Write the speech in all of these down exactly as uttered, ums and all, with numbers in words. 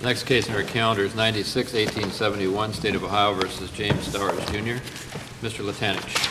Next case on our calendar is ninety-six eighteen seventy-one, State of Ohio versus James Stowers, Junior Mister Latanich.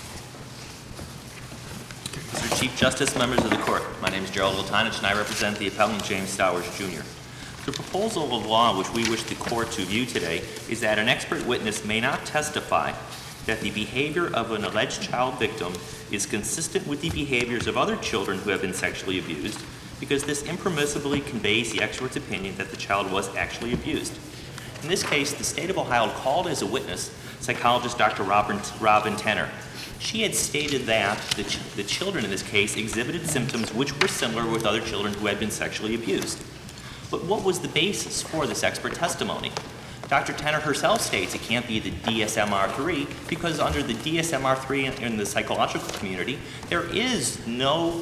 Mister Chief Justice, members of the Court, my name is Gerald Latanich and I represent the appellant James Stowers, Junior The proposal of law which we wish the Court to view today is that an expert witness may not testify that the behavior of an alleged child victim is consistent with the behaviors of other children who have been sexually abused, because this impermissibly conveys the expert's opinion that the child was actually abused. In this case, the State of Ohio called as a witness psychologist Doctor Robin, Robin Tenner. She had stated that the, ch the children in this case exhibited symptoms which were similar with other children who had been sexually abused. But what was the basis for this expert testimony? Doctor Tenner herself states it can't be the D S M R three because under the D S M R three in, in the psychological community, there is no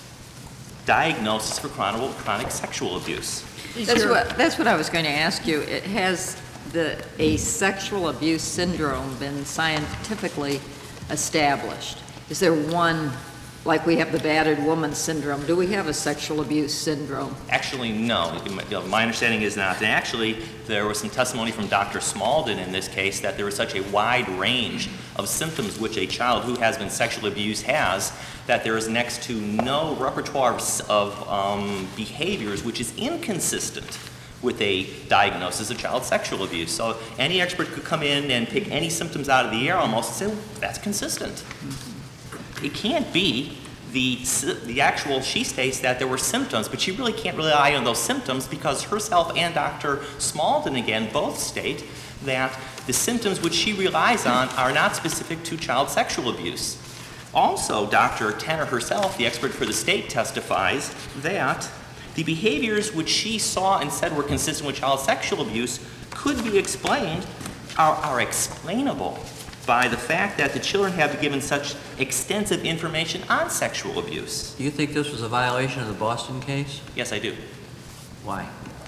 diagnosis for chronic, chronic sexual abuse. That's what, that's what I was going to ask you. It has the, a sexual abuse syndrome been scientifically established? Is there one, like we have the battered woman syndrome, do we have a sexual abuse syndrome? Actually, no. My understanding is not. And actually, there was some testimony from Doctor Smalden in this case that there is such a wide range of symptoms which a child who has been sexually abused has, that there is next to no repertoire of um, behaviors which is inconsistent with a diagnosis of child sexual abuse. So any expert could come in and pick any symptoms out of the air almost and say, well, that's consistent. Mm-hmm. It can't be the, the actual, she states that there were symptoms, but she really can't rely on those symptoms because herself and Doctor Smalden, again, both state that the symptoms which she relies on are not specific to child sexual abuse. Also, Doctor Tenner herself, the expert for the state, testifies that the behaviors which she saw and said were consistent with child sexual abuse could be explained, are, are explainable by the fact that the children have given such extensive information on sexual abuse. Do you think this was a violation of the Boston case? Yes, I do. Why?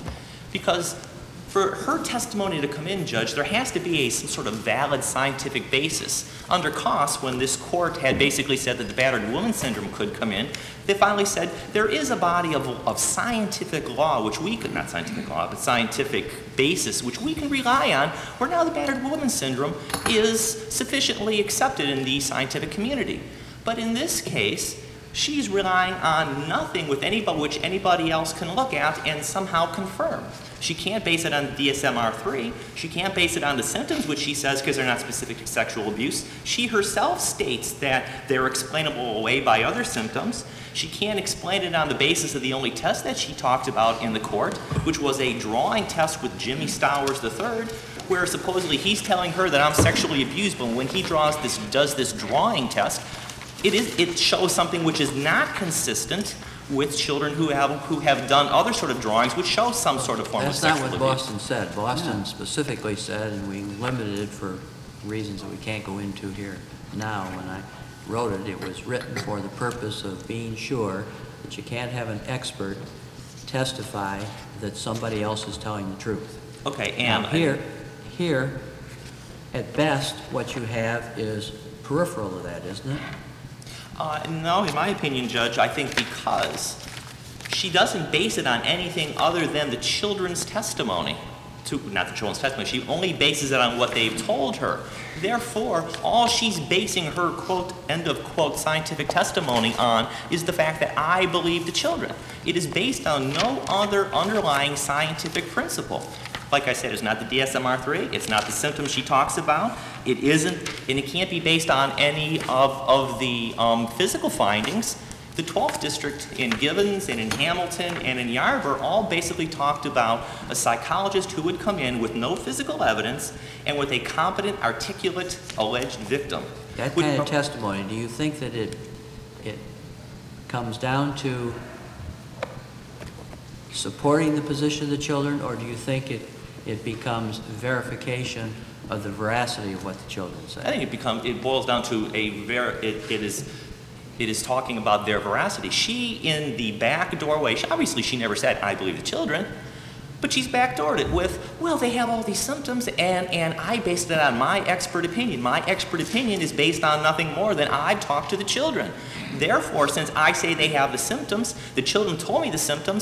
Because for her testimony to come in, Judge, there has to be a, some sort of valid scientific basis. Under Koss, when this court had basically said that the battered woman syndrome could come in, they finally said there is a body of, of scientific law, which we could, not scientific law, but scientific basis, which we can rely on, where now the battered woman syndrome is sufficiently accepted in the scientific community. But in this case, she's relying on nothing with anybody, which anybody else can look at and somehow confirm. She can't base it on the D S M R three. She can't base it on the symptoms, which she says, because they're not specific to sexual abuse. She herself states that they're explainable away by other symptoms. She can't explain it on the basis of the only test that she talked about in the court, which was a drawing test with Jimmy Stowers the third, where supposedly he's telling her that I'm sexually abused, but when he draws this, does this drawing test, it is it shows something which is not consistent with children who have who have done other sort of drawings which show some sort of form That's of sexual abuse. That's not what abuse. Boston said. Boston Yeah. specifically said, and we limited it for reasons that we can't go into here now. When I wrote it, it was written for the purpose of being sure that you can't have an expert testify that somebody else is telling the truth. Okay, and now here, here, at best, what you have is peripheral of that, isn't it? Uh, no, in my opinion, Judge, I think because she doesn't base it on anything other than the children's testimony. To, not the children's testimony, she only bases it on what they've told her. Therefore, all she's basing her, quote, end of quote, scientific testimony on is the fact that I believe the children. It is based on no other underlying scientific principle. Like I said, it's not the D S M R three, it's not the symptoms she talks about, it isn't, and it can't be based on any of, of the um, physical findings. The twelfth District in Gibbons and in Hamilton and in Yarborough all basically talked about a psychologist who would come in with no physical evidence and with a competent, articulate, alleged victim. That Would- kind of testimony, do you think that it, it comes down to supporting the position of the children, or do you think it, it becomes verification of the veracity of what the children say? I think it becomes, it boils down to a ver, it, it is, it is talking about their veracity. She, in the back doorway, she, obviously she never said, I believe the children, but she's backdoored it with, well, they have all these symptoms, and, and I based it on my expert opinion. My expert opinion is based on nothing more than I've talked to the children. Therefore, since I say they have the symptoms, the children told me the symptoms,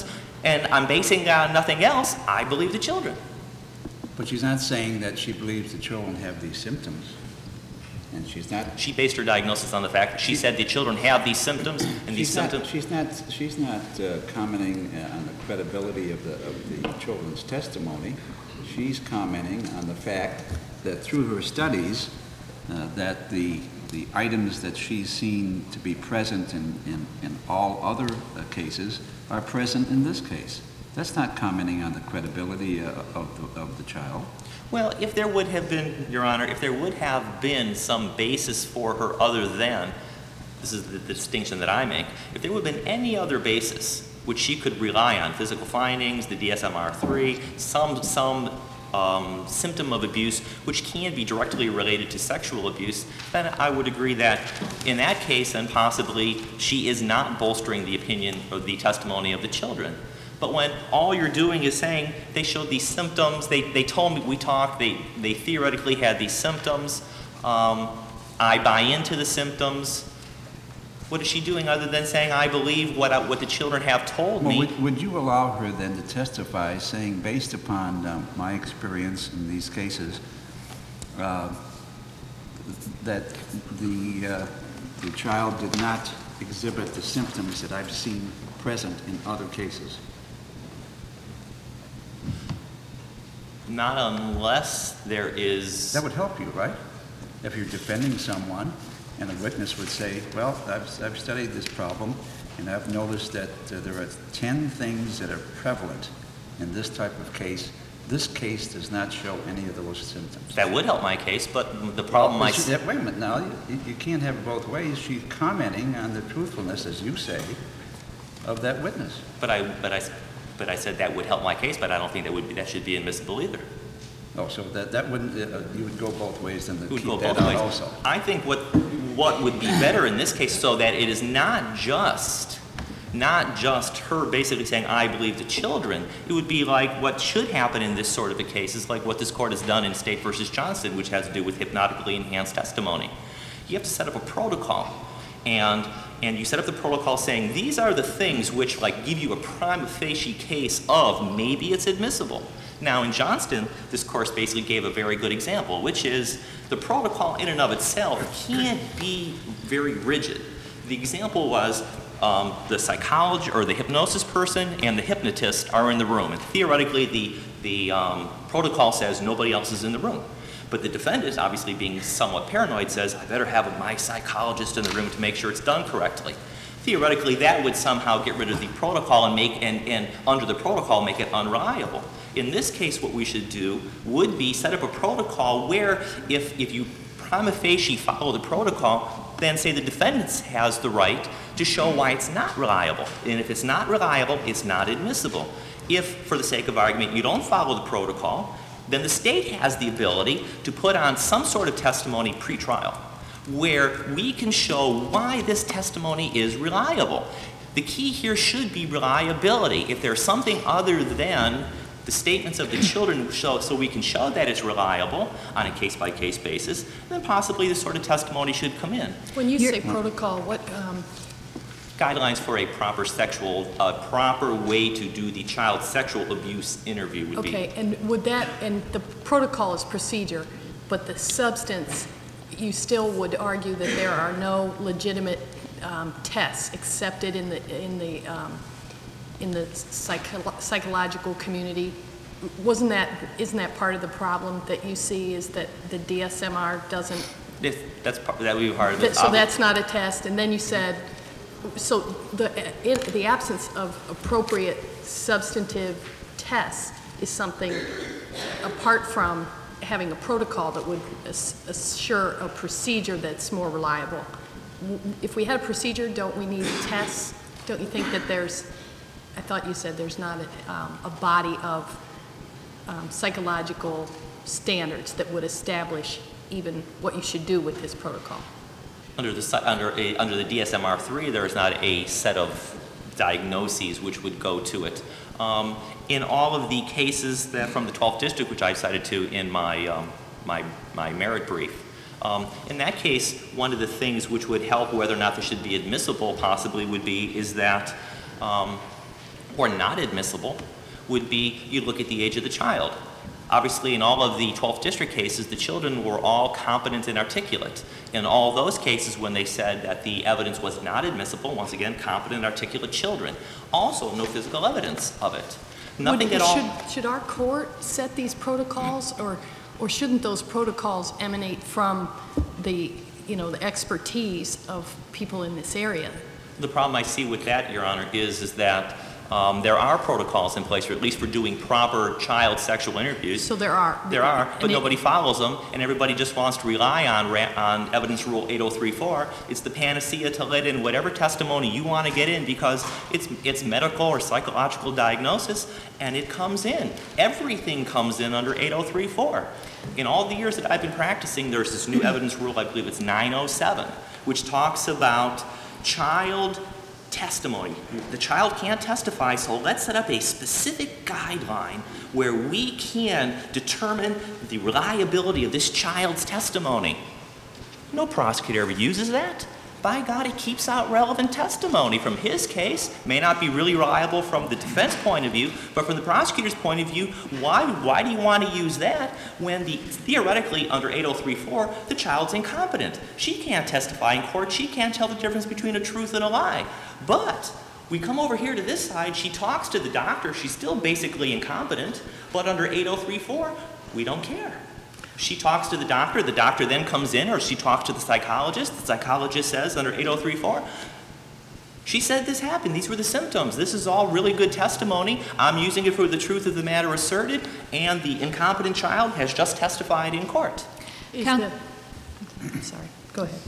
And I'm basing it on nothing else. I believe the children. But she's not saying that she believes the children have these symptoms. And she's not... She based her diagnosis on the fact that she said the children have these symptoms, and these she's not, symptoms... She's not, she's not uh, commenting uh, on the credibility of the, of the children's testimony. She's commenting on the fact that through her studies, uh, that the, the items that she's seen to be present in, in, in all other uh, cases are present in this case. That's not commenting on the credibility uh, of, the, of the child. Well, if there would have been, Your Honor, if there would have been some basis for her other than, this is the, the distinction that I make, if there would have been any other basis which she could rely on, physical findings, the D S M R three, some, some um, symptom of abuse which can be directly related to sexual abuse, then I would agree that in that case, then possibly she is not bolstering the opinion or the testimony of the children. But when all you're doing is saying they showed these symptoms, they, they told me, we talked, they, they theoretically had these symptoms, um, I buy into the symptoms, what is she doing other than saying I believe what, I, what the children have told Well, me? would, would you allow her then to testify saying, based upon um, my experience in these cases, uh, that the, uh, the child did not exhibit the symptoms that I've seen present in other cases? Not unless there is... That would help you, right? If you're defending someone and a witness would say, well, I've, I've studied this problem and I've noticed that uh, there are ten things that are prevalent in this type of case. This case does not show any of those symptoms. That would help my case, but the problem Well, I... she- wait a minute now, you, you can't have it both ways. She's commenting on the truthfulness, as you say, of that witness. But I, but I, but I said that would help my case, but I don't think that would be, that should be admissible either. Oh, so that, that wouldn't, uh, you would go both ways and It would keep go that both out ways. also. I think what, what would be better in this case, so that it is not just, not just her basically saying, I believe the children, it would be like what should happen in this sort of a case is like what this court has done in State versus Johnson, which has to do with hypnotically enhanced testimony. You have to set up a protocol, and and you set up the protocol saying these are the things which like give you a prima facie case of maybe it's admissible. Now in Johnston, this court basically gave a very good example, which is the protocol in and of itself can't be very rigid. The example was um, the psychologist or the hypnosis person and the hypnotist are in the room, and theoretically the, the um, protocol says nobody else is in the room. But the defendant, obviously being somewhat paranoid, says, I better have my psychologist in the room to make sure it's done correctly. Theoretically, that would somehow get rid of the protocol and make, and, and under the protocol, make it unreliable. In this case, what we should do would be set up a protocol where if, if you prima facie follow the protocol, then say the defendant has the right to show why it's not reliable. And if it's not reliable, it's not admissible. If, for the sake of argument, you don't follow the protocol, then the state has the ability to put on some sort of testimony pre-trial where we can show why this testimony is reliable. The key here should be reliability. If there's something other than the statements of the children show, so we can show that it's reliable on a case-by-case basis, then possibly this sort of testimony should come in. When you say protocol, what, um, Guidelines for a proper sexual, a proper way to do the child sexual abuse interview would be. okay, and would that, and the protocol is procedure, but the substance, you still would argue that there are no legitimate um, tests accepted in the, in the, um, in the psycho psychological community? Wasn't that, isn't that part of the problem that you see is that the D S M R doesn't? If that's part, that would be part of That, it. so that's not a test, and then you said, so the, in, the absence of appropriate substantive tests is something apart from having a protocol that would ass assure a procedure that's more reliable. If we had a procedure, don't we need tests? Don't you think that there's, I thought you said there's not a, um, a body of um, psychological standards that would establish even what you should do with this protocol? Under the, under, a, under the D S M R three, there is not a set of diagnoses which would go to it. Um, in all of the cases that from the twelfth District, which I cited to in my, um, my, my merit brief, um, in that case, one of the things which would help whether or not this should be admissible possibly would be is that um, or not admissible would be you look at the age of the child. Obviously, in all of the twelfth District cases, the children were all competent and articulate. In all those cases, when they said that the evidence was not admissible, once again, competent, articulate children. Also, no physical evidence of it. Nothing Would- at all. should- Should our court set these protocols, or, or shouldn't those protocols emanate from the, you know, the expertise of people in this area? The problem I see with that, Your Honor, is, is that um, there are protocols in place, or at least for doing proper child sexual interviews. So there are. There are, but And it- nobody follows them, and everybody just wants to rely on, ra- on Evidence Rule eight oh three four. It's the panacea to let in whatever testimony you want to get in because it's, it's medical or psychological diagnosis, and it comes in. Everything comes in under eight oh three four. In all the years that I've been practicing, there's this new Evidence Rule, I believe it's nine oh seven, which talks about child testimony. The child can't testify, so let's set up a specific guideline where we can determine the reliability of this child's testimony. No prosecutor ever uses that. By God, it keeps out relevant testimony from his case. May not be really reliable from the defense point of view, but from the prosecutor's point of view, why, why do you want to use that when the, theoretically under eight oh three four, the child's incompetent? She can't testify in court. She can't tell the difference between a truth and a lie. But we come over here to this side, she talks to the doctor. She's still basically incompetent, but under eight oh three four, we don't care. She talks to the doctor, the doctor then comes in, or she talks to the psychologist, the psychologist says under eight oh three four, she said this happened, these were the symptoms, this is all really good testimony, I'm using it for the truth of the matter asserted, and the incompetent child has just testified in court. Is Coun- the- Sorry, go ahead.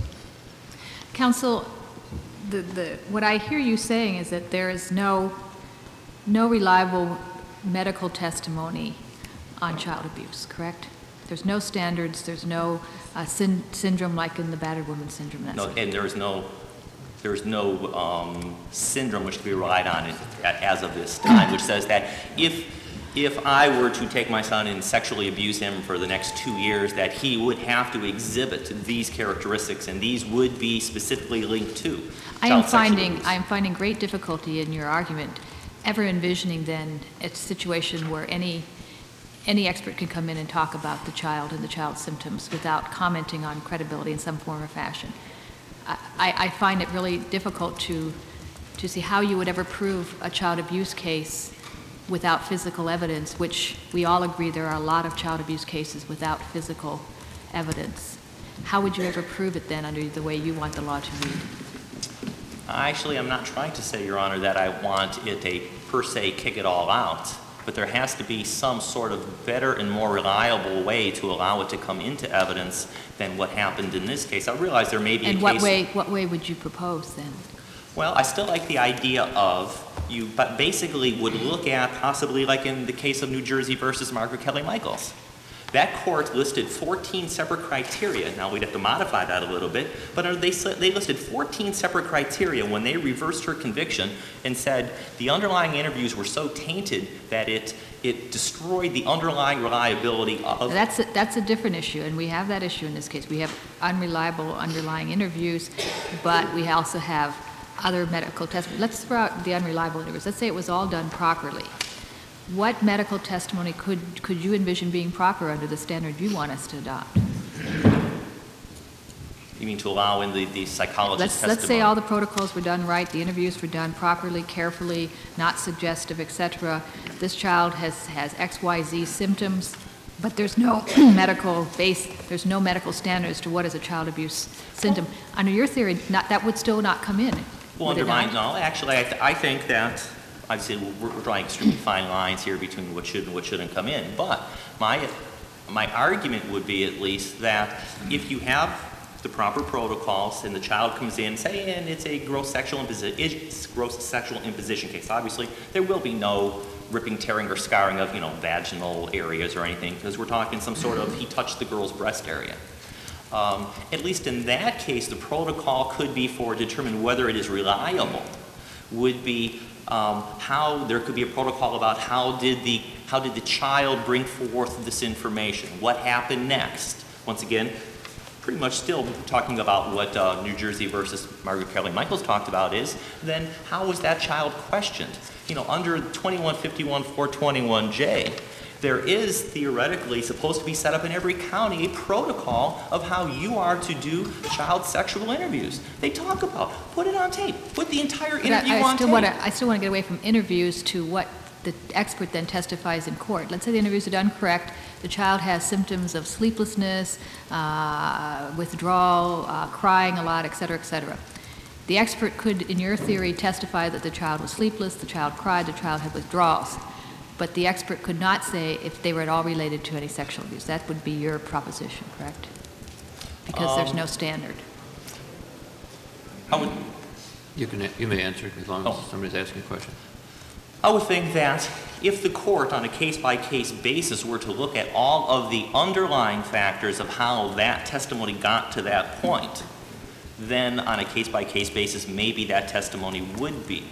Counsel, the, the, what I hear you saying is that there is no, no reliable medical testimony on child abuse, correct? There's no standards, there's no uh, syn- syndrome like in the battered woman syndrome. That No, sort of- and there's no, there's no um, syndrome which can be relied on in- as of this time, which says that if, if I were to take my son and sexually abuse him for the next two years, that he would have to exhibit these characteristics, and these would be specifically linked to I am child sexual finding, abuse. I am finding great difficulty in your argument, ever envisioning then a situation where any, any expert can come in and talk about the child and the child's symptoms without commenting on credibility in some form or fashion. I, I I find it really difficult to, to see how you would ever prove a child abuse case without physical evidence, which we all agree there are a lot of child abuse cases without physical evidence. How would you ever prove it then under the way you want the law to read? Actually, I'm not trying to say, Your Honor, that I want it a per se kick it all out, but there has to be some sort of better and more reliable way to allow it to come into evidence than what happened in this case. I realize there may be a And case... what way, what way would you propose then? Well, I still like the idea of you, but basically would look at possibly like in the case of New Jersey versus Margaret Kelly Michaels. That court listed fourteen separate criteria. Now, we'd have to modify that a little bit, but they, they listed fourteen separate criteria when they reversed her conviction and said the underlying interviews were so tainted that it, it destroyed the underlying reliability of... That's a, that's a different issue, and we have that issue in this case. We have unreliable underlying interviews, but we also have other medical testimony. Let's throw out the unreliable interviews. Let's say it was all done properly. What medical testimony could, could you envision being proper under the standard you want us to adopt? You mean to allow in the, the psychologist's Let's, testimony? let's say all the protocols were done right, the interviews were done properly, carefully, not suggestive, et cetera. This child has, has X Y Z symptoms, but there's no medical base, there's no medical standard as to what is a child abuse symptom. Under your theory, not, that would still not come in, Well, would it under mine, not? no. Actually, I, th- I think that, obviously, we're, we're drawing extremely fine lines here between what should and what shouldn't come in. But my, my argument would be at least that if you have the proper protocols and the child comes in, say, and it's a gross sexual imposition, gross sexual imposition case, obviously, there will be no ripping, tearing, or scarring of, you know, vaginal areas or anything, because we're talking some sort of he touched the girl's breast area. Um, at least in that case, the protocol could be for determining whether it is reliable, would be um, how there could be a protocol about how did the how did the child bring forth this information, what happened next. Once again, pretty much still talking about what uh, New Jersey versus Margaret Kelly Michaels talked about is, then how was that child questioned? You know, under twenty-one fifty-one four twenty-one J, there is theoretically supposed to be set up in every county a protocol of how you are to do child sexual interviews. They talk about, put it on tape, put the entire But interview I, I on still tape. want to, I still want to get away from interviews to what the expert then testifies in court. Let's say the interviews are done correct, the child has symptoms of sleeplessness, uh, withdrawal, uh, crying a lot, et cetera, et cetera. The expert could, in your theory, testify that the child was sleepless, the child cried, the child had withdrawals. But the expert could not say if they were at all related to any sexual abuse. That would be your proposition, correct? Because there's Um, no standard. I would, You can, you may answer as long as Oh. somebody's asking a question. I would think that if the court, on a case-by-case basis, were to look at all of the underlying factors of how that testimony got to that point, then on a case-by-case basis, maybe that testimony would be.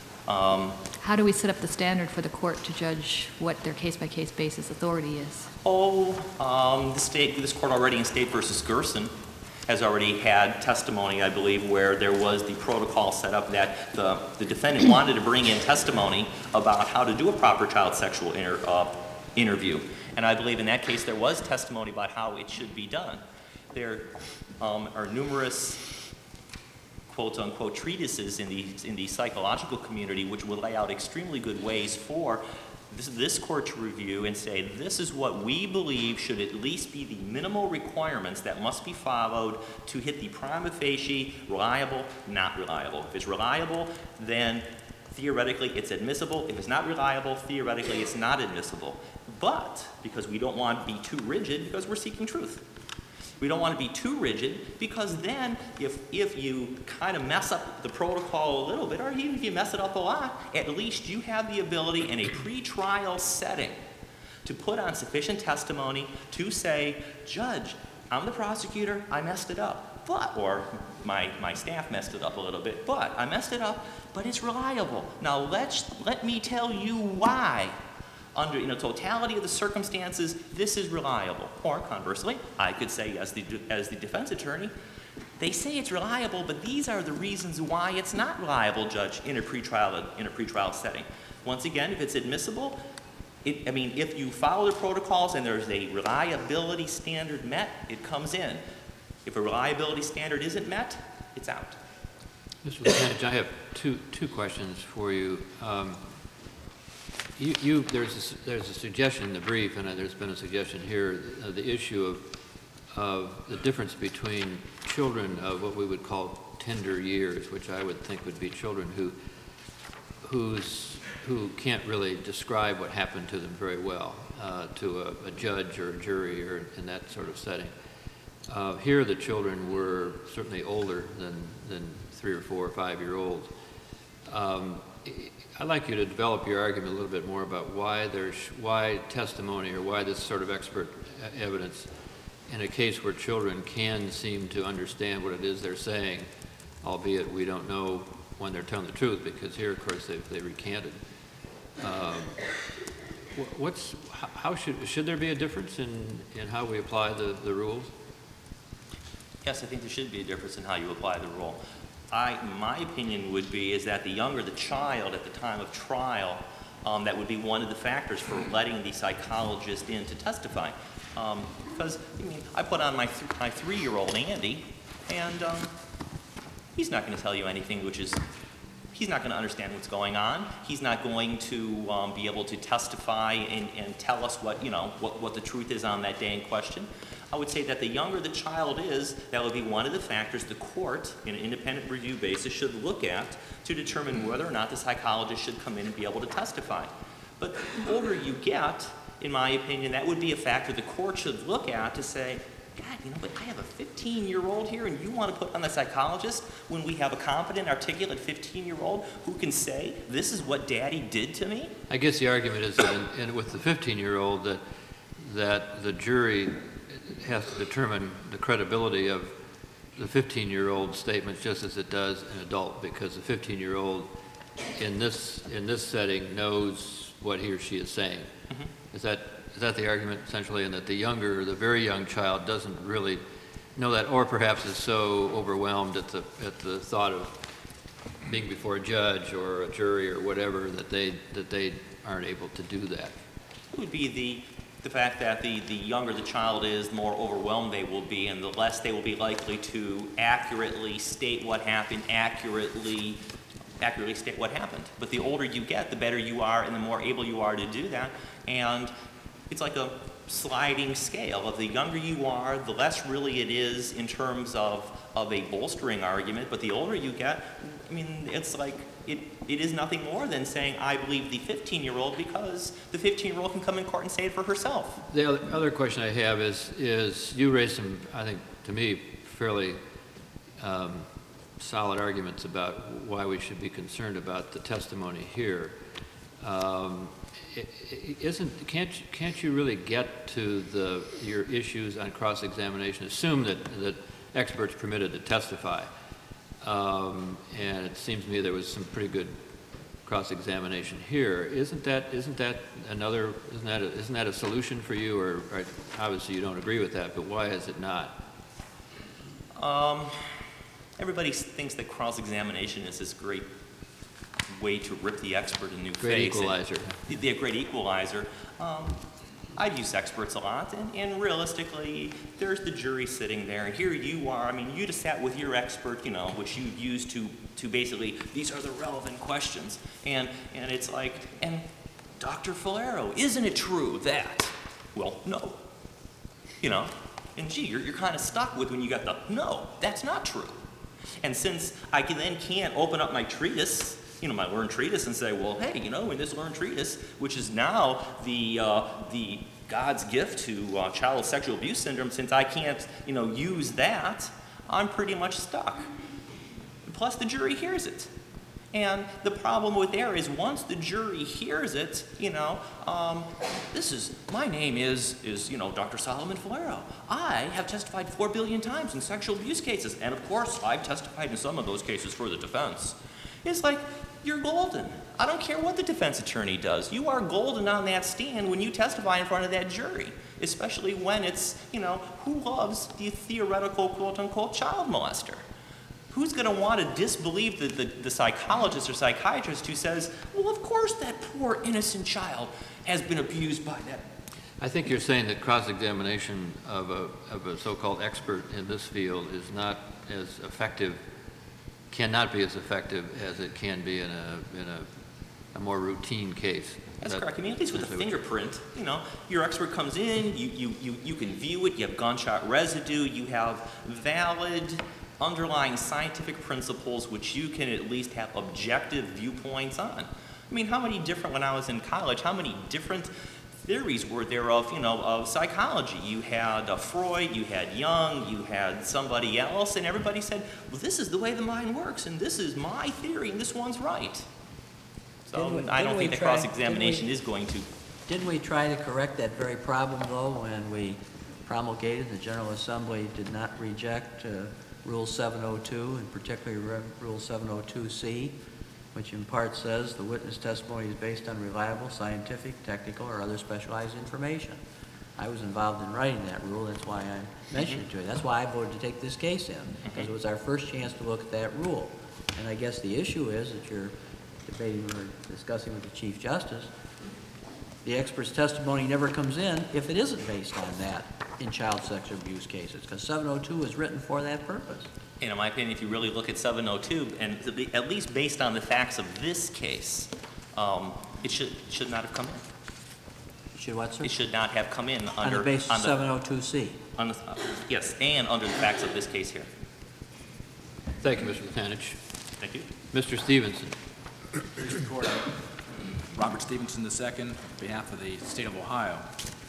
Um, How do we set up the standard for the court to judge what their case-by-case basis authority is? oh, um, the state, this court already in State versus Gerson has already had testimony, I believe, where there was the protocol set up that the, the defendant wanted to bring in testimony about how to do a proper child sexual inter, uh, interview. And I believe in that case there was testimony about how it should be done. There um, are numerous quote-unquote treatises in the, in the psychological community which will lay out extremely good ways for this, this court to review and say, this is what we believe should at least be the minimal requirements that must be followed to hit the prima facie reliable, not reliable. If it's reliable, then theoretically it's admissible. If it's not reliable, theoretically it's not admissible. But, because we don't want to be too rigid, because we're seeking truth. We don't want to be too rigid, because then if, if you kind of mess up the protocol a little bit, or even if you mess it up a lot, at least you have the ability in a pretrial setting to put on sufficient testimony to say, Judge, I'm the prosecutor, I messed it up, but, or my, my staff messed it up a little bit, but I messed it up, but it's reliable. Now let's, let me tell you why. Under, in a totality of the circumstances, this is reliable. Or conversely, I could say as the, as the defense attorney, they say it's reliable, but these are the reasons why it's not reliable, Judge, in a pretrial, in a pretrial setting. Once again, if it's admissible, it, I mean, if you follow the protocols and there's a reliability standard met, it comes in. If a reliability standard isn't met, it's out. Mister Lieutenant, I have two, two questions for you. Um, You, you, there's a, there's a suggestion in the brief, and uh, there's been a suggestion here, uh, the issue of, of the difference between children of what we would call tender years, which I would think would be children who, who's, who can't really describe what happened to them very well uh, to a, a judge or a jury or in that sort of setting. Uh, here the children were certainly older than, than three or four or five year olds. Um, I'd like you to develop your argument a little bit more about why there's why testimony or why this sort of expert evidence in a case where children can seem to understand what it is they're saying, albeit we don't know when they're telling the truth, because here, of course, they they recanted. Um, what's how should should there be a difference in in how we apply the the rules? Yes, I think there should be a difference in how you apply the rule. I, my opinion would be is that the younger the child at the time of trial, um, that would be one of the factors for letting the psychologist in to testify. Um, because, I mean, I put on my, th my three-year-old Andy, and um, he's not going to tell you anything which is, he's not going to understand what's going on. He's not going to um, be able to testify and, and tell us what, you know, what, what the truth is on that day in question. I would say that the younger the child is, that would be one of the factors the court, in an independent review basis, should look at to determine whether or not the psychologist should come in and be able to testify. But the older you get, in my opinion, that would be a factor the court should look at to say, God, you know, but I have a fifteen-year-old here, and you want to put on the psychologist when we have a competent, articulate fifteen-year-old who can say, this is what Daddy did to me? I guess the argument is that in, in, with the fifteen-year-old that that the jury has to determine the credibility of the fifteen-year-old statements just as it does an adult, because the fifteen-year-old in this in this setting knows what he or she is saying. Mm-hmm. Is that is that the argument essentially, and that the younger, the very young child doesn't really know that, or perhaps is so overwhelmed at the, at the thought of being before a judge or a jury or whatever that they, that they aren't able to do that. It would be the, the fact that the, the younger the child is, the more overwhelmed they will be, and the less they will be likely to accurately state what happened, accurately, accurately state what happened. But the older you get, the better you are and the more able you are to do that. And it's like a sliding scale. The younger you are, the less really it is in terms of, of a bolstering argument. But the older you get, I mean, it's like, it, it is nothing more than saying, I believe the fifteen-year-old, because the fifteen-year-old can come in court and say it for herself. The other, other question I have is, is you raised some, I think, to me, fairly um, solid arguments about why we should be concerned about the testimony here. Um, i- i- isn't, can't, you- can't you really get to the, your issues on cross-examination? Assume that, that experts permitted to testify. Um, and it seems to me there was some pretty good cross-examination here. Isn't that, isn't that another, isn't that, a, isn't that a solution for you? Or, or obviously you don't agree with that, but why is it not? Um, everybody thinks that cross-examination is this great way to rip the expert a new Great face. equalizer. And, the great equalizer. Um, I've used experts a lot, and, and realistically, there's the jury sitting there, and here you are. I mean, you just sat with your expert, you know, which you've used to, to basically, these are the relevant questions. And, and it's like, and Doctor Falero, isn't it true that? Well, no. You know, and gee, you're, you're kind of stuck with when you got the, no, that's not true. And since I can, then can't open up my treatise, you know, my learned treatise and say, well, hey, you know, in this learned treatise, which is now the, uh, the God's gift to uh, child sexual abuse syndrome, since I can't, you know, use that, I'm pretty much stuck. Plus, the jury hears it. And the problem with there is once the jury hears it, you know, um, this is, my name is, is, you know, Doctor Solomon Falero. I have testified four billion times in sexual abuse cases. And of course, I've testified in some of those cases for the defense. It's like, you're golden. I don't care what the defense attorney does. You are golden on that stand when you testify in front of that jury, especially when it's, you know, who loves the theoretical quote-unquote child molester? Who's going to want to disbelieve the, the, the psychologist or psychiatrist who says, well, of course that poor innocent child has been abused by that? I think you're saying that cross-examination of a, of a so-called expert in this field is not as effective, cannot be as effective as it can be in a, in a, a more routine case. That's That- correct. I mean, at least with a is that- fingerprint, you know, your expert comes in, you, you, you, you can view it, you have gunshot residue, you have valid underlying scientific principles which you can at least have objective viewpoints on. I mean, how many different, when I was in college, how many different theories were there of, you know, of psychology? You had uh, Freud, you had Jung, you had somebody else, and everybody said, well, this is the way the mind works, and this is my theory, and this one's right. So Didn't we- I don't didn't think we that try- cross-examination didn't is going to. Didn't we try to correct that very problem, though, when we promulgated, the General Assembly did not reject uh, Rule seven oh two, and particularly Re- Rule seven oh two C, which in part says the witness testimony is based on reliable, scientific, technical, or other specialized information. I was involved in writing that rule, that's why I mentioned it to you. That's why I voted to take this case in, because it was our first chance to look at that rule. And I guess the issue is that you're debating or discussing with the Chief Justice, the expert's testimony never comes in if it isn't based on that in child sexual abuse cases, because seven oh two is written for that purpose. And in my opinion, if you really look at seven oh two, and to be- at least based on the facts of this case, um, it should, should not have come in. Should what, sir? It should not have come in On under. the basis on of the- seven oh two C. on the- uh, Yes, and under the facts of this case here. Thank you, Mister Lukanich. Thank you. Mister Stevenson. Mister Court, Robert Stevenson the second, on behalf of the state of Ohio.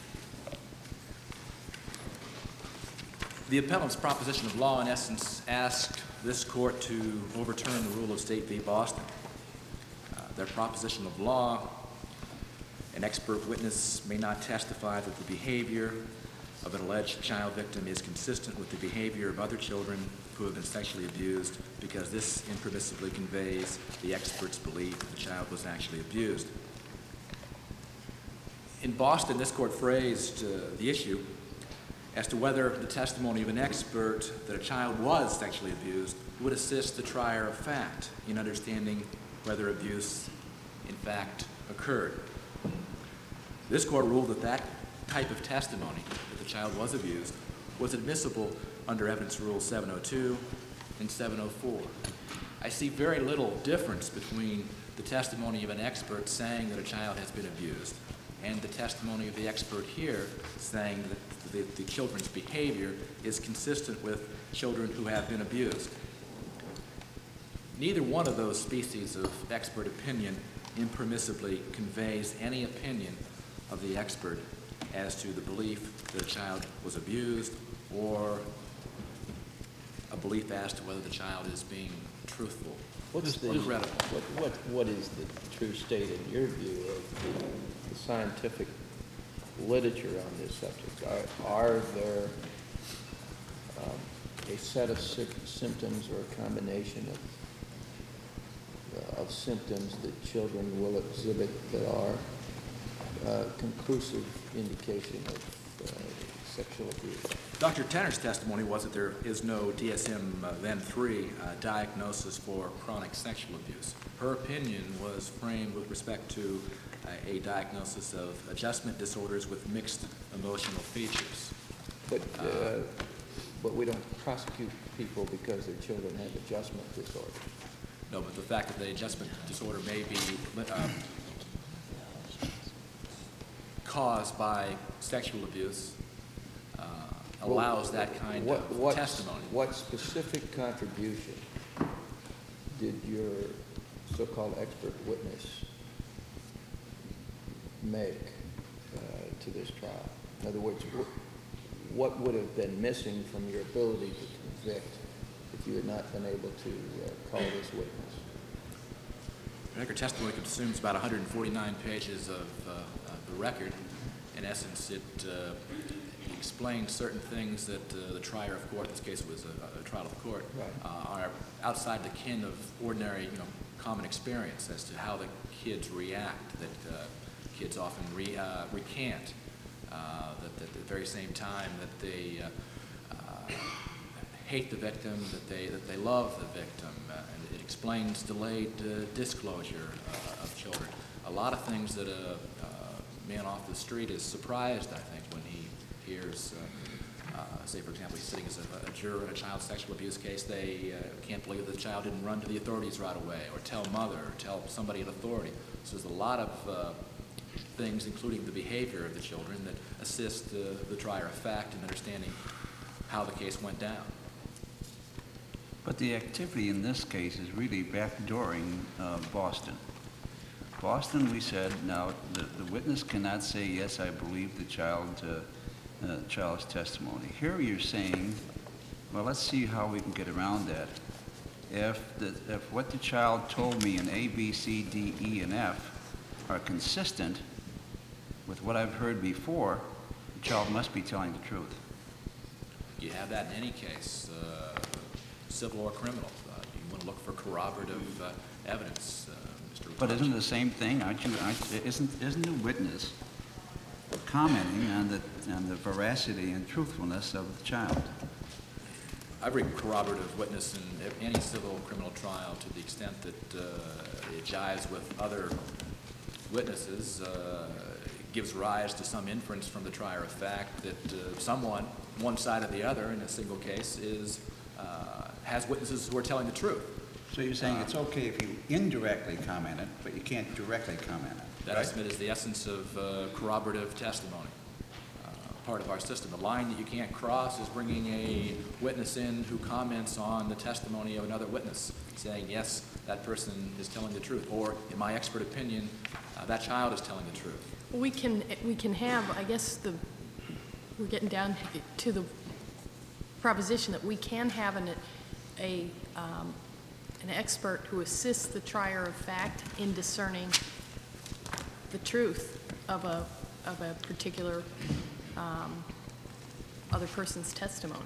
The appellant's proposition of law, in essence, asked this court to overturn the rule of State v. Boston. Uh, their proposition of law, an expert witness may not testify that the behavior of an alleged child victim is consistent with the behavior of other children who have been sexually abused, because this impermissibly conveys the expert's belief that the child was actually abused. In Boston, this court phrased uh, the issue as to whether the testimony of an expert that a child was sexually abused would assist the trier of fact in understanding whether abuse in fact occurred. This court ruled that that type of testimony, that the child was abused, was admissible under Evidence Rule seven oh two and seven oh four. I see very little difference between the testimony of an expert saying that a child has been abused and the testimony of the expert here saying that the, the children's behavior is consistent with children who have been abused. Neither one of those species of expert opinion impermissibly conveys any opinion of the expert as to the belief that a child was abused or a belief as to whether the child is being truthful What's the, or credible. what, what, what is the true state, in your view, of the, the scientific literature on this subject? Are, are there um, a set of sy symptoms or a combination of, uh, of symptoms that children will exhibit that are uh, conclusive indication of uh, sexual abuse? Doctor Tanner's testimony was that there is no D S M three uh, diagnosis for chronic sexual abuse. Her opinion was framed with respect to uh, a diagnosis of adjustment disorders with mixed emotional features. But, uh, but we don't prosecute people because their children have adjustment disorders. No, but the fact that the adjustment disorder may be uh, caused by sexual abuse uh, allows that kind what, of what, testimony. What specific contribution did your so-called expert witness make uh, to this trial? In other words, wh what would have been missing from your ability to convict if you had not been able to uh, call this witness? Her testimony consumes about one hundred forty-nine pages of, uh, of the record. In essence, it uh, explains certain things that uh, the trier of court, in this case it was a, a trial of court, right. uh, are outside the kin of ordinary, you know, common experience as to how the kids react, that uh, kids often re, uh, recant, uh, that, that at the very same time that they uh, uh, hate the victim, that they, that they love the victim, uh, and it explains delayed uh, disclosure uh, of children. A lot of things that a, a man off the street is surprised, I think, when he hears, uh, uh, say, for example, he's sitting as a, a juror in a child sexual abuse case, they uh, can't believe that the child didn't run to the authorities right away, or tell mother, or tell somebody in authority. So there's a lot of uh, things, including the behavior of the children, that assist uh, the trier of fact in understanding how the case went down. But the activity in this case is really backdooring uh, Boston. Boston, we said, now the, the witness cannot say, yes, I believe the child, uh, uh, child's testimony. Here you're saying, well, let's see how we can get around that. If, the, if what the child told me in A, B, C, D, E, and F are consistent with what I've heard before, the child must be telling the truth. You have that in any case, uh, civil or criminal. Uh, you want to look for corroborative uh, evidence. Uh, Mister But isn't it the same thing? Aren't you, aren't, isn't, isn't the witness commenting on the, on the veracity and truthfulness of the child? I bring corroborative witness in any civil or criminal trial to the extent that uh, it jives with other witnesses, uh, gives rise to some inference from the trier of fact that uh, someone, one side or the other in a single case, is uh, has witnesses who are telling the truth. So you're saying it's okay if you indirectly comment it, but you can't directly comment it, That right? estimate is the essence of uh, corroborative testimony, uh, part of our system. The line that you can't cross is bringing a witness in who comments on the testimony of another witness, saying, yes, that person is telling the truth, or, in my expert opinion, uh, that child is telling the truth. We can, we can have, I guess, the, we're getting down to the proposition that we can have an, a, um, an expert who assists the trier of fact in discerning the truth of a, of a particular um, other person's testimony.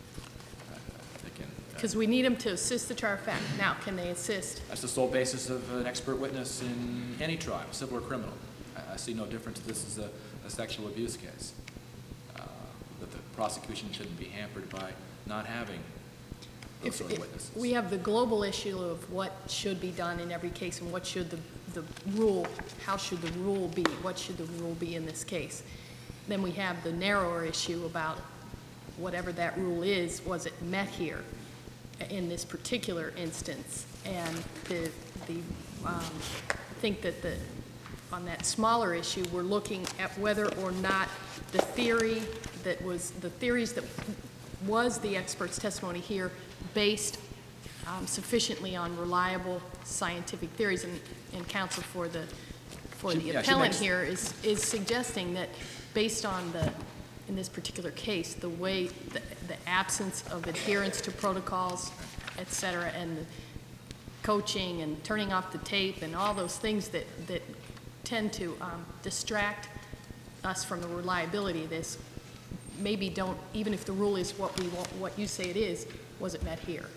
Because we need them to assist the trier of fact. Now, can they assist? That's the sole basis of an expert witness in any trial, civil or criminal. I, I see no difference. This is a, a sexual abuse case. Uh, that the prosecution shouldn't be hampered by not having those If, sort of if witnesses. we have the global issue of what should be done in every case and what should the, the rule, how should the rule be, what should the rule be in this case. Then we have the narrower issue about whatever that rule is, was it met here in this particular instance? And the, the, um, I think that the, on that smaller issue, we're looking at whether or not the theory that was, the theories that was the expert's testimony here based um, sufficiently on reliable scientific theories. And, and counsel for the, for She- the yeah, she appellant makes- here is, is suggesting that based on the, in this particular case, the way, the, the absence of adherence to protocols, et cetera, and the coaching and turning off the tape and all those things that, that tend to um, distract us from the reliability of this, maybe don't, even if the rule is what we want, what you say it is, was it met here?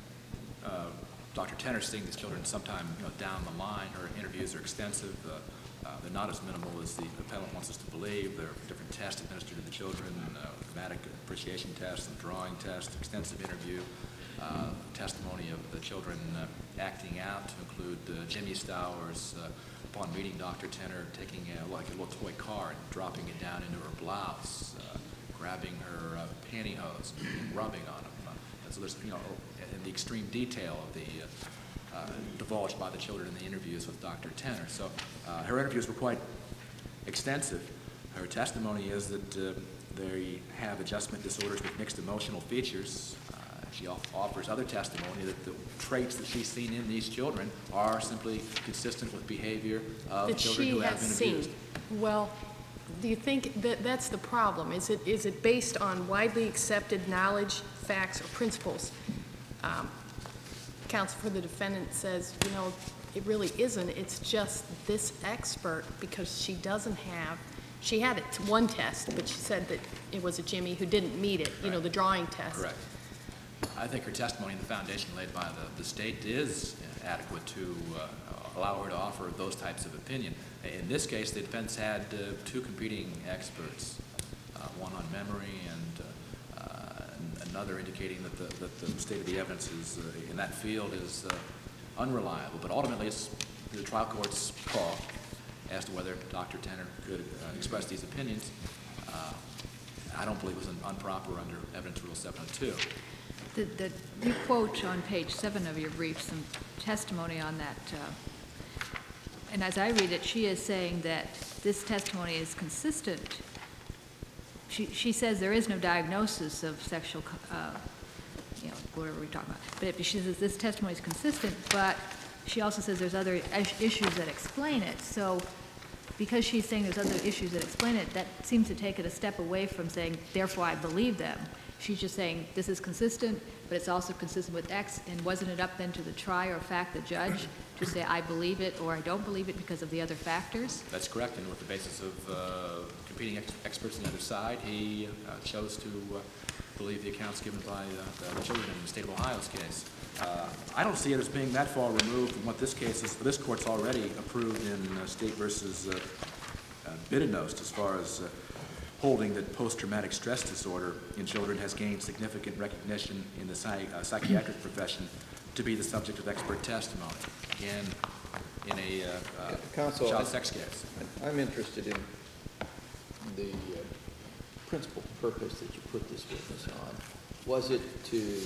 Uh, Doctor Tenner's seeing these children sometime, you know, down the line. Her interviews are extensive. Uh, uh, they're not as minimal as the appellant wants us to believe. There are different tests administered to the children, uh, thematic appreciation tests, and drawing tests, extensive interview, uh, testimony of the children uh, acting out to include uh, Jimmy Stowers, uh, upon meeting Doctor Tenner, taking a, like a little toy car and dropping it down into her blouse, uh, grabbing her uh, pantyhose and rubbing on them. Uh, and so there's, you know, in the extreme detail of the uh, uh, divulged by the children in the interviews with Doctor Tenner. So uh, her interviews were quite extensive. Her testimony is that uh, they have adjustment disorders with mixed emotional features. Uh, she off offers other testimony that the traits that she's seen in these children are simply consistent with behavior of That children she who have has been seen. abused. Well, do you think that that's the problem? Is it, is it based on widely accepted knowledge, facts, or principles? Um, Counsel for the defendant says, you know, it really isn't. It's just this expert, because she doesn't have, she had it to one test, but she said that it was a Jimmy who didn't meet it, you know, the drawing test. Correct. I think her testimony and the foundation laid by the, the state is adequate to uh, allow her to offer those types of opinion. In this case, the defense had uh, two competing experts, uh, one on memory and uh, uh, another indicating that the, that the state of the evidence is, uh, in that field is uh, unreliable. But ultimately, it's the trial court's call as to whether Doctor Tenner could uh, express these opinions. Uh, I don't believe it was an improper under Evidence Rule seven oh two. The, the, you quote on page seven of your brief some testimony on that, uh, and as I read it, she is saying that this testimony is consistent. She, she says there is no diagnosis of sexual, uh, you know, whatever we're talking about, but she says this testimony is consistent, but she also says there's other is- issues that explain it. So because she's saying there's other issues that explain it, that seems to take it a step away from saying, therefore I believe them. She's just saying this is consistent, but it's also consistent with X, and wasn't it up then to the trier of fact, the judge, to say I believe it or I don't believe it because of the other factors? That's correct, and with the basis of uh, competing ex experts on the other side, he uh, chose to uh, believe the accounts given by uh, the children in the state of Ohio's case. Uh, I don't see it as being that far removed from what this case is. This court's already approved in uh, State versus uh, uh, Bidenost as far as uh, holding that post-traumatic stress disorder in children has gained significant recognition in the psych uh, psychiatric profession to be the subject of expert testimony. Again, in a uh, uh, Counsel, child I- sex case. I'm interested in the uh, principal purpose that you put this witness on. Was it to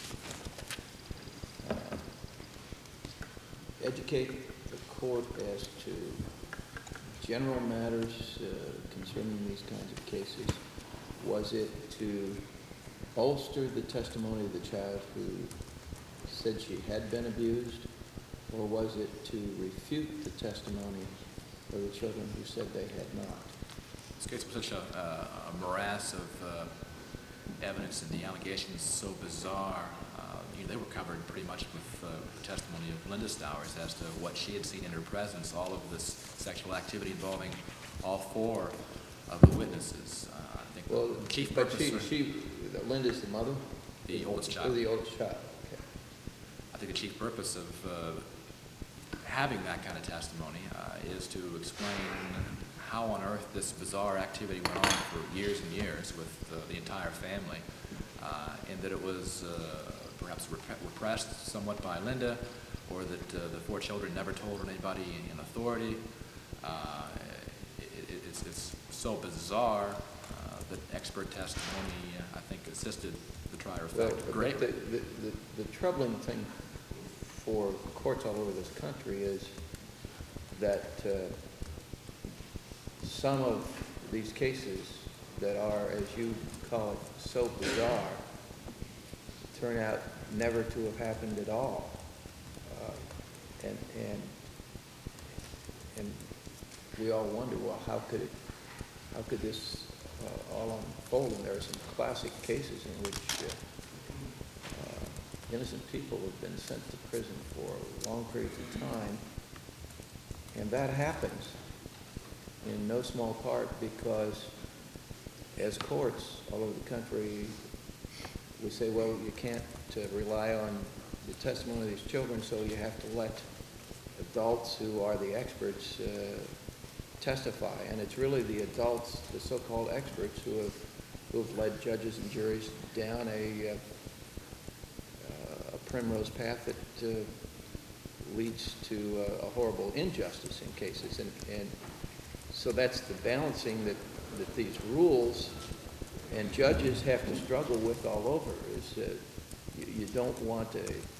uh, educate the court as to general matters uh, concerning these kinds of cases? Was it to bolster the testimony of the child who said she had been abused? Or was it to refute the testimony of the children who said they had not? This case was such a, uh, a morass of uh, evidence and the allegations so bizarre. Uh, you know, they were covered pretty much with uh, the testimony of Linda Stowers as to what she had seen in her presence, all of this sexual activity involving all four of the witnesses. Uh, I think Well, the chief but purpose, she, or- she, Linda's the mother? the oldest Or child. the oldest child, okay. I think the chief purpose of uh, having that kind of testimony uh, is to explain how on earth this bizarre activity went on for years and years with uh, the entire family, uh, and that it was uh, perhaps rep repressed somewhat by Linda, or that uh, the four children never told anybody in authority. Uh, it, it, it's, it's so bizarre uh, that expert testimony, uh, I think, assisted the trier of Well, fact but greatly. The, the, the, the troubling thing for courts all over this country is that uh, some of these cases that are, as you call it, so bizarre, turn out never to have happened at all. Uh, and, and, and we all wonder, well, how could it, how could this uh, all unfold? And there are some classic cases in which uh, uh, innocent people have been sent to prison for long periods of time, and that happens in no small part because as courts all over the country, we say, well, you can't uh, rely on the testimony of these children, so you have to let adults who are the experts uh, testify. And it's really the adults, the so-called experts, who have, who have led judges and juries down a, uh, a primrose path that uh, leads to uh, a horrible injustice in cases. And, and so that's the balancing that, that these rules and judges have to struggle with all over, is uh, you, you don't want a